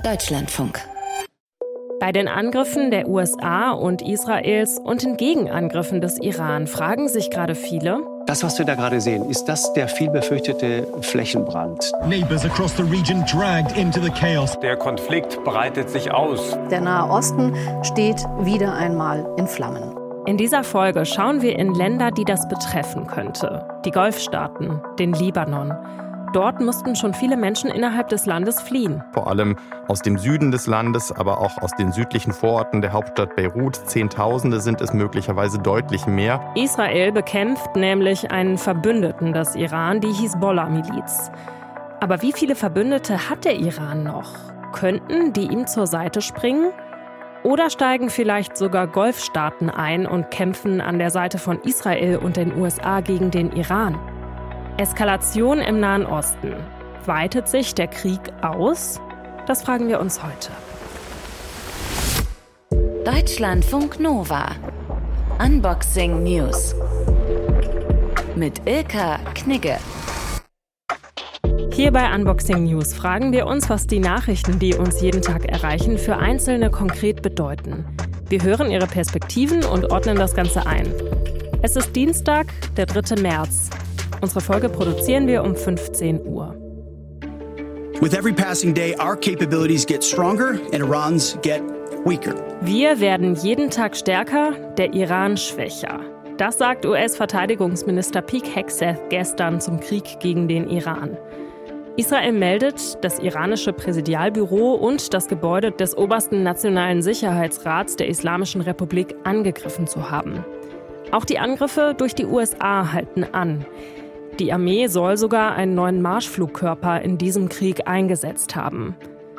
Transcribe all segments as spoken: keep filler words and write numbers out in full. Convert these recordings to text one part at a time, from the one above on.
Deutschlandfunk. Bei den Angriffen der U S A und Israels und den Gegenangriffen des Iran fragen sich gerade viele: Das, was wir da gerade sehen, ist das der viel befürchtete Flächenbrand? Neighbors across the region dragged into the chaos. Der Konflikt breitet sich aus. Der Nahe Osten steht wieder einmal in Flammen. In dieser Folge schauen wir in Länder, die das betreffen könnte. Die Golfstaaten, den Libanon. Dort mussten schon viele Menschen innerhalb des Landes fliehen. Vor allem aus dem Süden des Landes, aber auch aus den südlichen Vororten der Hauptstadt Beirut. Zehntausende sind es möglicherweise deutlich mehr. Israel bekämpft nämlich einen Verbündeten des Iran, die Hisbollah-Miliz. Aber wie viele Verbündete hat der Iran noch? Könnten die ihm zur Seite springen? Oder steigen vielleicht sogar Golfstaaten ein und kämpfen an der Seite von Israel und den U S A gegen den Iran? Eskalation im Nahen Osten. Weitet sich der Krieg aus? Das fragen wir uns heute. Deutschlandfunk Nova. Unboxing News. Mit Ilka Knigge. Hier bei Unboxing News fragen wir uns, was die Nachrichten, die uns jeden Tag erreichen, für Einzelne konkret bedeuten. Wir hören ihre Perspektiven und ordnen das Ganze ein. Es ist Dienstag, der dritte März. Unsere Folge produzieren wir um fünfzehn Uhr. With every passing day, our capabilities get stronger and Iran's get weaker. Wir werden jeden Tag stärker, der Iran schwächer. Das sagt U S-Verteidigungsminister Pete Hegseth gestern zum Krieg gegen den Iran. Israel meldet, das iranische Präsidialbüro und das Gebäude des obersten Nationalen Sicherheitsrats der Islamischen Republik angegriffen zu haben. Auch die Angriffe durch die U S A halten an. Die Armee soll sogar einen neuen Marschflugkörper in diesem Krieg eingesetzt haben.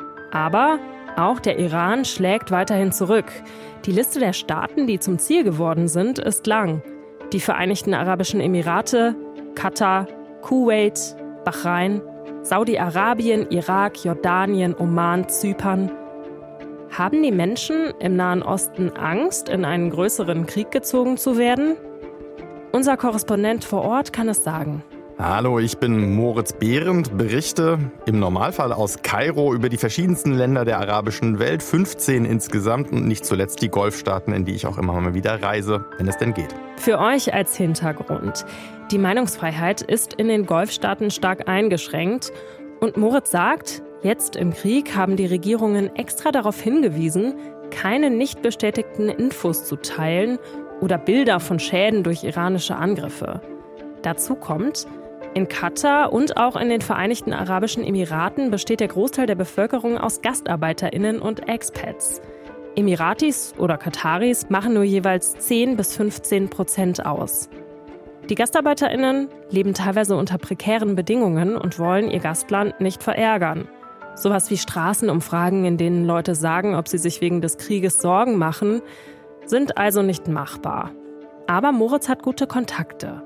Aber auch der Iran schlägt weiterhin zurück. Die Liste der Staaten, die zum Ziel geworden sind, ist lang. Die Vereinigten Arabischen Emirate, Katar, Kuwait, Bahrain, Saudi-Arabien, Irak, Jordanien, Oman, Zypern. Haben die Menschen im Nahen Osten Angst, in einen größeren Krieg gezogen zu werden? Unser Korrespondent vor Ort kann es sagen. Hallo, ich bin Moritz Behrendt, berichte im Normalfall aus Kairo über die verschiedensten Länder der arabischen Welt, fünfzehn insgesamt und nicht zuletzt die Golfstaaten, in die ich auch immer mal wieder reise, wenn es denn geht. Für euch als Hintergrund. Die Meinungsfreiheit ist in den Golfstaaten stark eingeschränkt und Moritz sagt, jetzt im Krieg haben die Regierungen extra darauf hingewiesen, keine nicht bestätigten Infos zu teilen oder Bilder von Schäden durch iranische Angriffe. Dazu kommt, in Katar und auch in den Vereinigten Arabischen Emiraten besteht der Großteil der Bevölkerung aus GastarbeiterInnen und Expats. Emiratis oder Kataris machen nur jeweils zehn bis fünfzehn Prozent aus. Die GastarbeiterInnen leben teilweise unter prekären Bedingungen und wollen ihr Gastland nicht verärgern. Sowas wie Straßenumfragen, in denen Leute sagen, ob sie sich wegen des Krieges Sorgen machen, sind also nicht machbar. Aber Moritz hat gute Kontakte.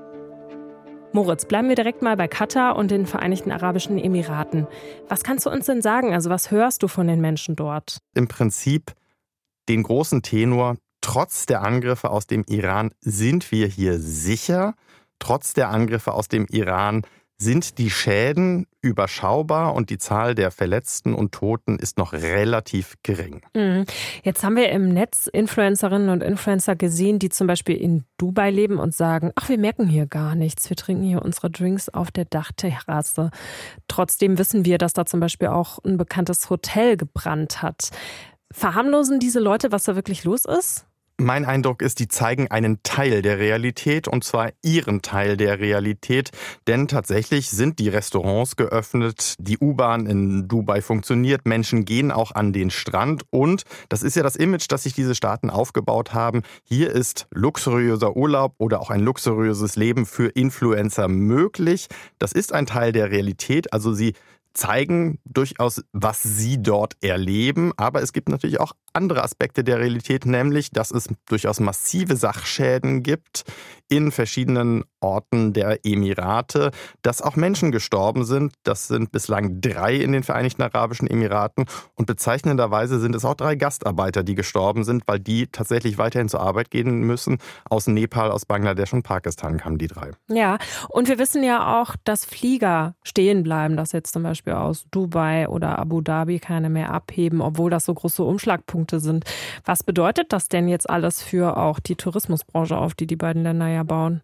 Moritz, bleiben wir direkt mal bei Katar und den Vereinigten Arabischen Emiraten. Was kannst du uns denn sagen? Also was hörst du von den Menschen dort? Im Prinzip den großen Tenor: Trotz der Angriffe aus dem Iran sind wir hier sicher. Trotz der Angriffe aus dem Iran sind die Schäden überschaubar und die Zahl der Verletzten und Toten ist noch relativ gering. Mhm. Jetzt haben wir im Netz Influencerinnen und Influencer gesehen, die zum Beispiel in Dubai leben und sagen, ach, wir merken hier gar nichts, wir trinken hier unsere Drinks auf der Dachterrasse. Trotzdem wissen wir, dass da zum Beispiel auch ein bekanntes Hotel gebrannt hat. Verharmlosen diese Leute, was da wirklich los ist? Mein Eindruck ist, die zeigen einen Teil der Realität, und zwar ihren Teil der Realität. Denn tatsächlich sind die Restaurants geöffnet, die U-Bahn in Dubai funktioniert, Menschen gehen auch an den Strand. Und das ist ja das Image, das sich diese Staaten aufgebaut haben. Hier ist luxuriöser Urlaub oder auch ein luxuriöses Leben für Influencer möglich. Das ist ein Teil der Realität. Also sie zeigen durchaus, was sie dort erleben. Aber es gibt natürlich auch andere Aspekte der Realität, nämlich, dass es durchaus massive Sachschäden gibt in verschiedenen Orten der Emirate, dass auch Menschen gestorben sind. Das sind bislang drei in den Vereinigten Arabischen Emiraten. Und bezeichnenderweise sind es auch drei Gastarbeiter, die gestorben sind, weil die tatsächlich weiterhin zur Arbeit gehen müssen. Aus Nepal, aus Bangladesch und Pakistan kamen die drei. Ja, und wir wissen ja auch, dass Flieger stehen bleiben, dass jetzt zum Beispiel Beispiel aus Dubai oder Abu Dhabi keine mehr abheben, obwohl das so große Umschlagpunkte sind. Was bedeutet das denn jetzt alles für auch die Tourismusbranche, auf die die beiden Länder ja bauen?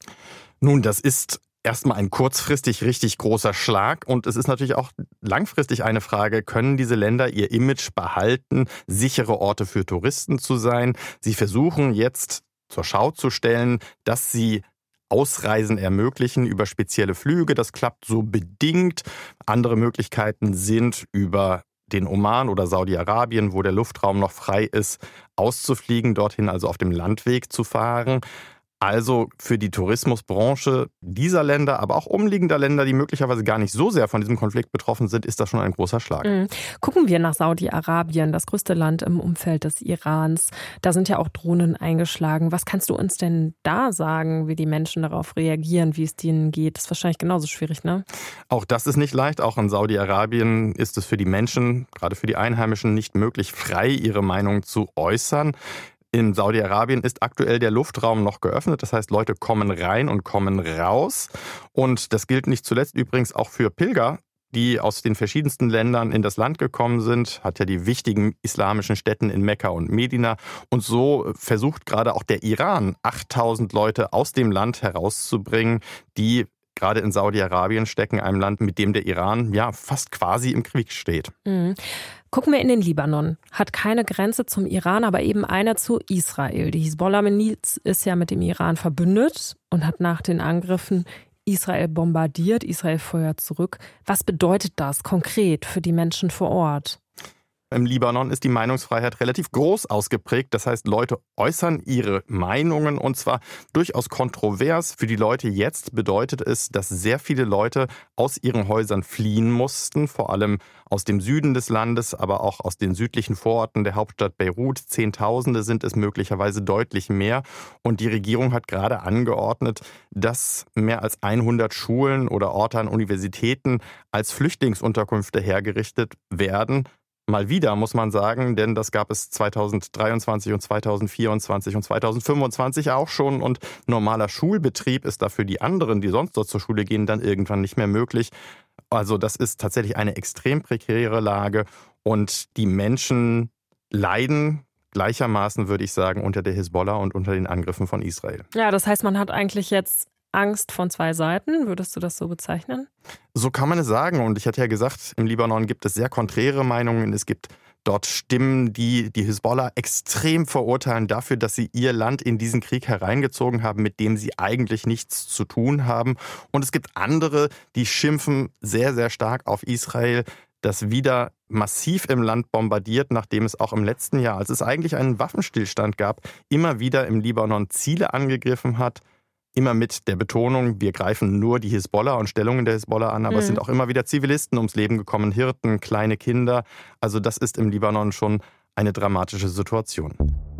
Nun, das ist erstmal ein kurzfristig richtig großer Schlag und es ist natürlich auch langfristig eine Frage, können diese Länder ihr Image behalten, sichere Orte für Touristen zu sein? Sie versuchen jetzt zur Schau zu stellen, dass sie Ausreisen ermöglichen über spezielle Flüge. Das klappt so bedingt. Andere Möglichkeiten sind über den Oman oder Saudi-Arabien, wo der Luftraum noch frei ist, auszufliegen, dorthin also auf dem Landweg zu fahren. Also für die Tourismusbranche dieser Länder, aber auch umliegender Länder, die möglicherweise gar nicht so sehr von diesem Konflikt betroffen sind, ist das schon ein großer Schlag. Mhm. Gucken wir nach Saudi-Arabien, das größte Land im Umfeld des Irans. Da sind ja auch Drohnen eingeschlagen. Was kannst du uns denn da sagen, wie die Menschen darauf reagieren, wie es denen geht? Das ist wahrscheinlich genauso schwierig, ne? Auch das ist nicht leicht. Auch in Saudi-Arabien ist es für die Menschen, gerade für die Einheimischen, nicht möglich, frei ihre Meinung zu äußern. In Saudi-Arabien ist aktuell der Luftraum noch geöffnet. Das heißt, Leute kommen rein und kommen raus. Und das gilt nicht zuletzt übrigens auch für Pilger, die aus den verschiedensten Ländern in das Land gekommen sind. Hat ja die wichtigen islamischen Städten in Mekka und Medina. Und so versucht gerade auch der Iran, achttausend Leute aus dem Land herauszubringen, die gerade in Saudi-Arabien stecken, einem Land, mit dem der Iran ja fast quasi im Krieg steht. Mhm. Gucken wir in den Libanon. Hat keine Grenze zum Iran, aber eben eine zu Israel. Die Hisbollah-Miliz ist ja mit dem Iran verbündet und hat nach den Angriffen Israel bombardiert. Israel feuert zurück. Was bedeutet das konkret für die Menschen vor Ort? Im Libanon ist die Meinungsfreiheit relativ groß ausgeprägt. Das heißt, Leute äußern ihre Meinungen und zwar durchaus kontrovers. Für die Leute jetzt bedeutet es, dass sehr viele Leute aus ihren Häusern fliehen mussten, vor allem aus dem Süden des Landes, aber auch aus den südlichen Vororten der Hauptstadt Beirut. Zehntausende sind es, möglicherweise deutlich mehr. Und die Regierung hat gerade angeordnet, dass mehr als hundert Schulen oder Orte an Universitäten als Flüchtlingsunterkünfte hergerichtet werden. Mal wieder, muss man sagen, denn das gab es zweitausenddreiundzwanzig und zweitausendvierundzwanzig und zweitausendfünfundzwanzig auch schon. Und normaler Schulbetrieb ist dafür die anderen, die sonst dort zur Schule gehen, dann irgendwann nicht mehr möglich. Also das ist tatsächlich eine extrem prekäre Lage und die Menschen leiden gleichermaßen, würde ich sagen, unter der Hisbollah und unter den Angriffen von Israel. Ja, das heißt, man hat eigentlich jetzt Angst von zwei Seiten. Würdest du das so bezeichnen? So kann man es sagen. Und ich hatte ja gesagt, im Libanon gibt es sehr konträre Meinungen. Es gibt dort Stimmen, die die Hisbollah extrem verurteilen dafür, dass sie ihr Land in diesen Krieg hereingezogen haben, mit dem sie eigentlich nichts zu tun haben. Und es gibt andere, die schimpfen sehr, sehr stark auf Israel, das wieder massiv im Land bombardiert, nachdem es auch im letzten Jahr, als es eigentlich einen Waffenstillstand gab, immer wieder im Libanon Ziele angegriffen hat. Immer mit der Betonung, wir greifen nur die Hisbollah und Stellungen der Hisbollah an, aber mhm. es sind auch immer wieder Zivilisten ums Leben gekommen, Hirten, kleine Kinder. Also das ist im Libanon schon eine dramatische Situation.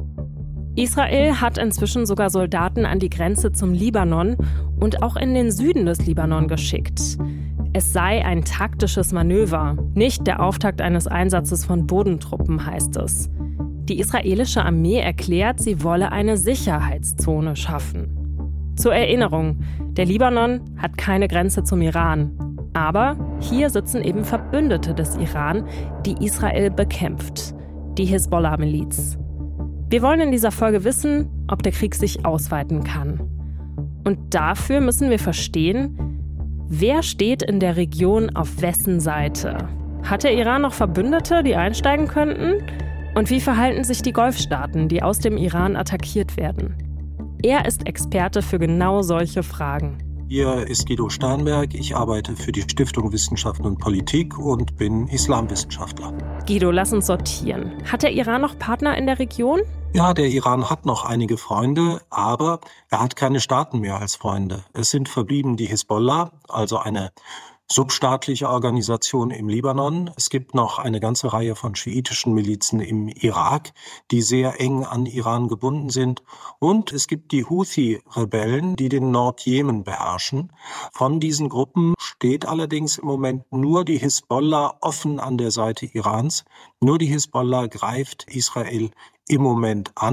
Israel hat inzwischen sogar Soldaten an die Grenze zum Libanon und auch in den Süden des Libanon geschickt. Es sei ein taktisches Manöver, nicht der Auftakt eines Einsatzes von Bodentruppen, heißt es. Die israelische Armee erklärt, sie wolle eine Sicherheitszone schaffen. Zur Erinnerung, der Libanon hat keine Grenze zum Iran. Aber hier sitzen eben Verbündete des Iran, die Israel bekämpft. Die Hisbollah-Miliz. Wir wollen in dieser Folge wissen, ob der Krieg sich ausweiten kann. Und dafür müssen wir verstehen, wer steht in der Region auf wessen Seite. Hat der Iran noch Verbündete, die einsteigen könnten? Und wie verhalten sich die Golfstaaten, die aus dem Iran attackiert werden? Er ist Experte für genau solche Fragen. Hier ist Guido Sternberg. Ich arbeite für die Stiftung Wissenschaften und Politik und bin Islamwissenschaftler. Guido, lass uns sortieren. Hat der Iran noch Partner in der Region? Ja, der Iran hat noch einige Freunde, aber er hat keine Staaten mehr als Freunde. Es sind verblieben die Hisbollah, also eine substaatliche Organisation im Libanon. Es gibt noch eine ganze Reihe von schiitischen Milizen im Irak, die sehr eng an Iran gebunden sind. Und es gibt die Houthi-Rebellen, die den Nordjemen beherrschen. Von diesen Gruppen steht allerdings im Moment nur die Hisbollah offen an der Seite Irans. Nur die Hisbollah greift Israel im Moment an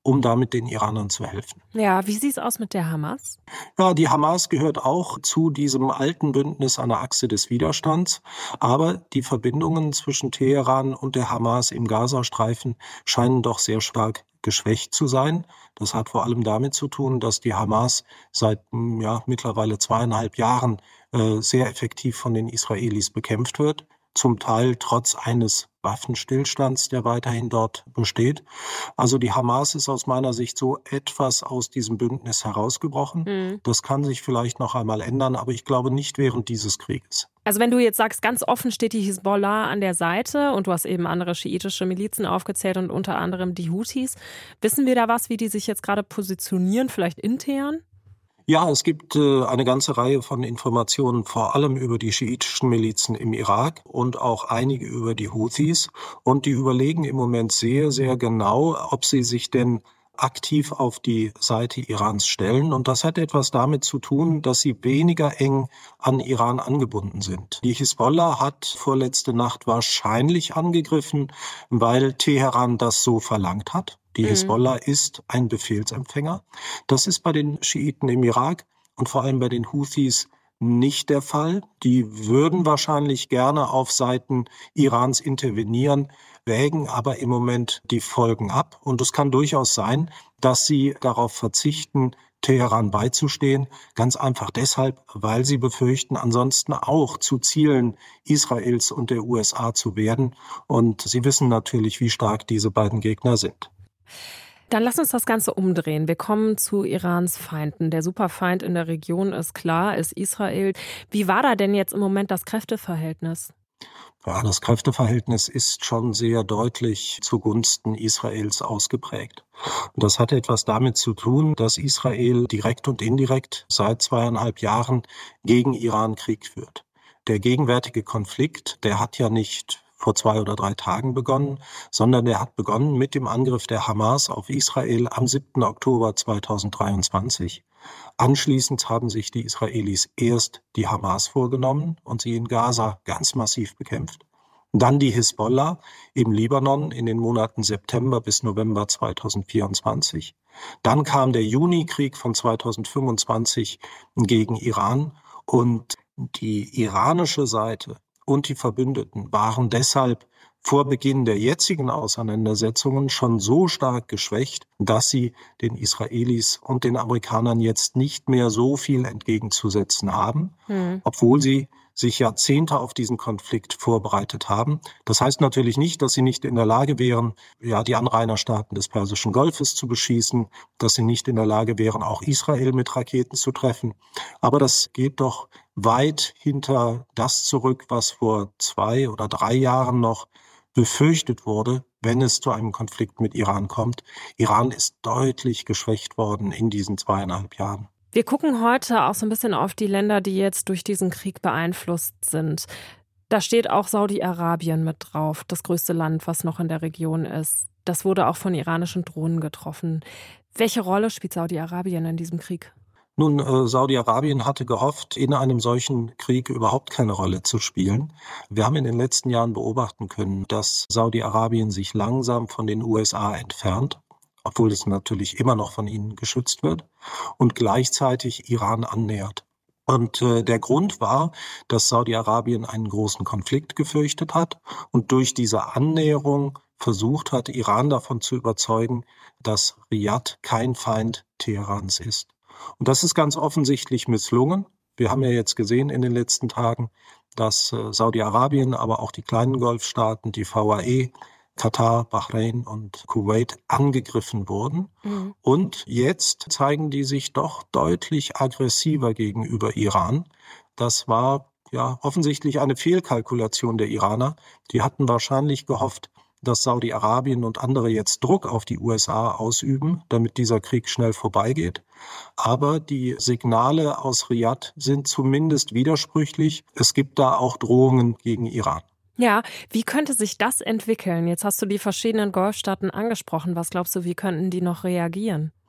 um damit den Iranern zu helfen. Ja, wie sieht es aus mit der Hamas? Ja, die Hamas gehört auch zu diesem alten Bündnis an der Achse des Widerstands. Aber die Verbindungen zwischen Teheran und der Hamas im Gazastreifen scheinen doch sehr stark geschwächt zu sein. Das hat vor allem damit zu tun, dass die Hamas seit ja, mittlerweile zweieinhalb Jahren äh, sehr effektiv von den Israelis bekämpft wird. Zum Teil trotz eines Waffenstillstands, der weiterhin dort besteht. Also die Hamas ist aus meiner Sicht so etwas aus diesem Bündnis herausgebrochen. Mhm. Das kann sich vielleicht noch einmal ändern, aber ich glaube nicht während dieses Krieges. Also wenn du jetzt sagst, ganz offen steht die Hisbollah an der Seite und du hast eben andere schiitische Milizen aufgezählt und unter anderem die Houthis. Wissen wir da was, wie die sich jetzt gerade positionieren, vielleicht intern? Ja, es gibt äh, eine ganze Reihe von Informationen, vor allem über die schiitischen Milizen im Irak und auch einige über die Houthis. Und die überlegen im Moment sehr, sehr genau, ob sie sich denn aktiv auf die Seite Irans stellen. Und das hat etwas damit zu tun, dass sie weniger eng an Iran angebunden sind. Die Hisbollah hat vorletzte Nacht wahrscheinlich angegriffen, weil Teheran das so verlangt hat. Die Hisbollah mhm. ist ein Befehlsempfänger. Das ist bei den Schiiten im Irak und vor allem bei den Houthis nicht der Fall. Die würden wahrscheinlich gerne auf Seiten Irans intervenieren, wägen aber im Moment die Folgen ab. Und es kann durchaus sein, dass sie darauf verzichten, Teheran beizustehen. Ganz einfach deshalb, weil sie befürchten, ansonsten auch zu Zielen Israels und der U S A zu werden. Und sie wissen natürlich, wie stark diese beiden Gegner sind. Dann lass uns das Ganze umdrehen. Wir kommen zu Irans Feinden. Der Superfeind in der Region ist klar, ist Israel. Wie war da denn jetzt im Moment das Kräfteverhältnis? Ja, das Kräfteverhältnis ist schon sehr deutlich zugunsten Israels ausgeprägt. Und das hat etwas damit zu tun, dass Israel direkt und indirekt seit zweieinhalb Jahren gegen Iran Krieg führt. Der gegenwärtige Konflikt, der hat ja nicht vor zwei oder drei Tagen begonnen, sondern der hat begonnen mit dem Angriff der Hamas auf Israel am siebten Oktober zweitausenddreiundzwanzig. Anschließend haben sich die Israelis erst die Hamas vorgenommen und sie in Gaza ganz massiv bekämpft. Dann die Hisbollah im Libanon in den Monaten September bis November zweitausendvierundzwanzig. Dann kam der Junikrieg von zweitausendfünfundzwanzig gegen Iran und die iranische Seite und die Verbündeten waren deshalb vor Beginn der jetzigen Auseinandersetzungen schon so stark geschwächt, dass sie den Israelis und den Amerikanern jetzt nicht mehr so viel entgegenzusetzen haben, mhm. obwohl sie sich Jahrzehnte auf diesen Konflikt vorbereitet haben. Das heißt natürlich nicht, dass sie nicht in der Lage wären, ja, die Anrainerstaaten des Persischen Golfes zu beschießen, dass sie nicht in der Lage wären, auch Israel mit Raketen zu treffen. Aber das geht doch weit hinter das zurück, was vor zwei oder drei Jahren noch befürchtet wurde, wenn es zu einem Konflikt mit Iran kommt. Iran ist deutlich geschwächt worden in diesen zweieinhalb Jahren. Wir gucken heute auch so ein bisschen auf die Länder, die jetzt durch diesen Krieg beeinflusst sind. Da steht auch Saudi-Arabien mit drauf, das größte Land, was noch in der Region ist. Das wurde auch von iranischen Drohnen getroffen. Welche Rolle spielt Saudi-Arabien in diesem Krieg? Nun, äh, Saudi-Arabien hatte gehofft, in einem solchen Krieg überhaupt keine Rolle zu spielen. Wir haben in den letzten Jahren beobachten können, dass Saudi-Arabien sich langsam von den U S A entfernt, obwohl es natürlich immer noch von ihnen geschützt wird, und gleichzeitig Iran annähert. Und äh, der Grund war, dass Saudi-Arabien einen großen Konflikt gefürchtet hat und durch diese Annäherung versucht hat, Iran davon zu überzeugen, dass Riad kein Feind Teherans ist. Und das ist ganz offensichtlich misslungen. Wir haben ja jetzt gesehen in den letzten Tagen, dass äh, Saudi-Arabien, aber auch die kleinen Golfstaaten, die V A E, Katar, Bahrain und Kuwait angegriffen wurden. Mhm. Und jetzt zeigen die sich doch deutlich aggressiver gegenüber Iran. Das war ja offensichtlich eine Fehlkalkulation der Iraner. Die hatten wahrscheinlich gehofft, dass Saudi-Arabien und andere jetzt Druck auf die U S A ausüben, damit dieser Krieg schnell vorbeigeht. Aber die Signale aus Riad sind zumindest widersprüchlich. Es gibt da auch Drohungen gegen Iran. Ja, wie könnte sich das entwickeln? Jetzt hast du die verschiedenen Golfstaaten angesprochen. Was glaubst du, wie könnten die noch reagieren?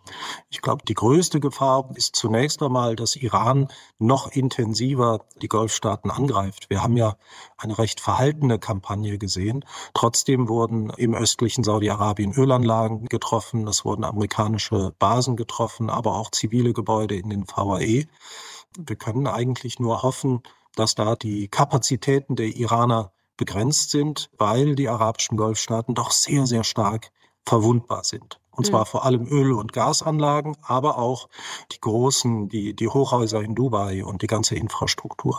Ich glaube, die größte Gefahr ist zunächst einmal, dass Iran noch intensiver die Golfstaaten angreift. Wir haben ja eine recht verhaltene Kampagne gesehen. Trotzdem wurden im östlichen Saudi-Arabien Ölanlagen getroffen, es wurden amerikanische Basen getroffen, aber auch zivile Gebäude in den V A E. Wir können eigentlich nur hoffen, dass da die Kapazitäten der Iraner begrenzt sind, weil die arabischen Golfstaaten doch sehr, sehr stark verwundbar sind. Und zwar mhm. vor allem Öl- und Gasanlagen, aber auch die großen, die, die Hochhäuser in Dubai und die ganze Infrastruktur.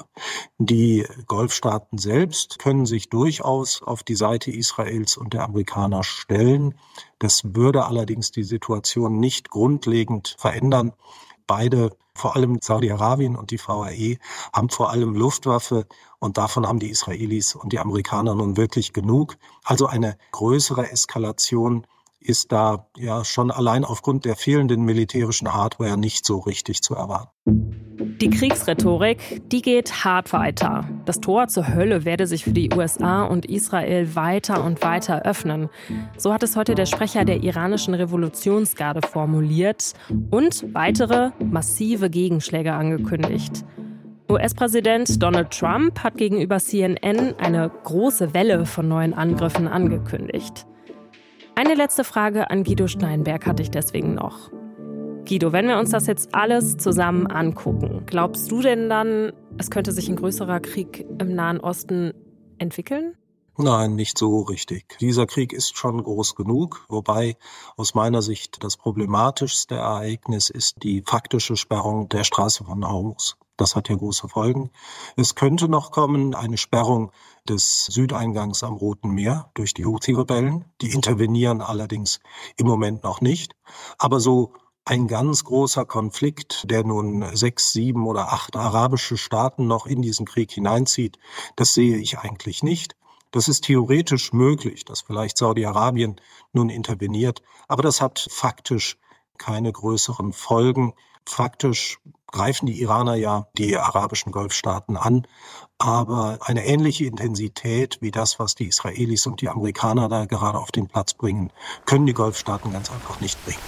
Die Golfstaaten selbst können sich durchaus auf die Seite Israels und der Amerikaner stellen. Das würde allerdings die Situation nicht grundlegend verändern. Beide, vor allem Saudi-Arabien und die V A E, haben vor allem Luftwaffe und davon haben die Israelis und die Amerikaner nun wirklich genug. Also eine größere Eskalation ist da ja schon allein aufgrund der fehlenden militärischen Hardware nicht so richtig zu erwarten. Die Kriegsrhetorik, die geht hart weiter. Das Tor zur Hölle werde sich für die U S A und Israel weiter und weiter öffnen. So hat es heute der Sprecher der iranischen Revolutionsgarde formuliert und weitere massive Gegenschläge angekündigt. U S-Präsident Donald Trump hat gegenüber C N N eine große Welle von neuen Angriffen angekündigt. Eine letzte Frage an Guido Steinberg hatte ich deswegen noch. Guido, wenn wir uns das jetzt alles zusammen angucken, glaubst du denn dann, es könnte sich ein größerer Krieg im Nahen Osten entwickeln? Nein, nicht so richtig. Dieser Krieg ist schon groß genug, wobei aus meiner Sicht das problematischste Ereignis ist die faktische Sperrung der Straße von Hormuz. Das hat ja große Folgen. Es könnte noch kommen eine Sperrung des Südeingangs am Roten Meer durch die Houthi-Rebellen. Die intervenieren allerdings im Moment noch nicht. Aber so ein ganz großer Konflikt, der nun sechs, sieben oder acht arabische Staaten noch in diesen Krieg hineinzieht, das sehe ich eigentlich nicht. Das ist theoretisch möglich, dass vielleicht Saudi-Arabien nun interveniert, aber das hat faktisch keine größeren Folgen. Faktisch greifen die Iraner ja die arabischen Golfstaaten an, aber eine ähnliche Intensität wie das, was die Israelis und die Amerikaner da gerade auf den Platz bringen, können die Golfstaaten ganz einfach nicht bringen.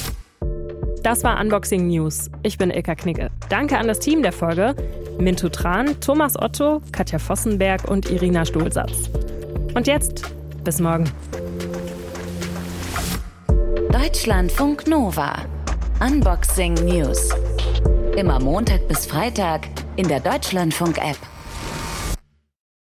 Das war Unboxing News. Ich bin Ilka Knigge. Danke an das Team der Folge: Mintu Tran, Thomas Otto, Katja Vossenberg und Irina Stolsatz. Und jetzt, bis morgen. Deutschlandfunk Nova. Unboxing News. Immer Montag bis Freitag in der Deutschlandfunk-App.